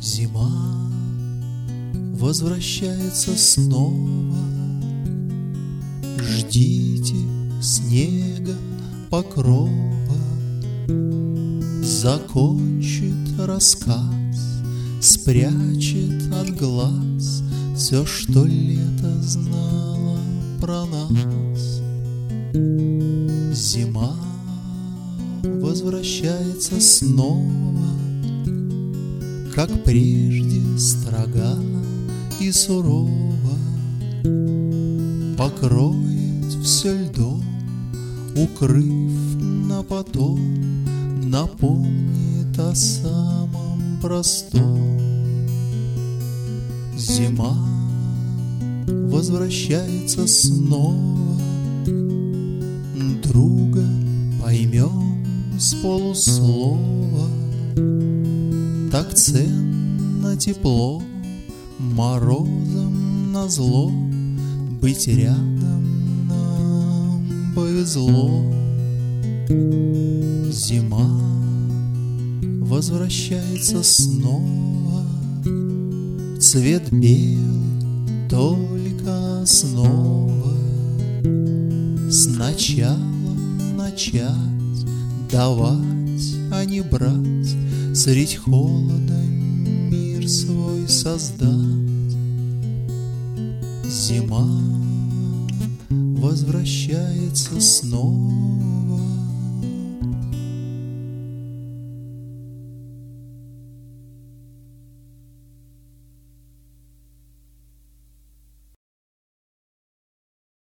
Зима возвращается снова. Ждите снега покрова. Закончит рассказ, спрячет от глаз все, что лето знало про нас. Зима возвращается снова, как прежде строга и сурова, покроет все льдом, укрыв на потом, напомнит о самом простом. Зима возвращается снова, друга поймем с полуслова. Так ценно тепло, морозом назло, быть рядом нам повезло. Зима возвращается снова, цвет белый только снова. Сначала начать давать, а не брать, средь холода мир свой создать. Зима возвращается снова.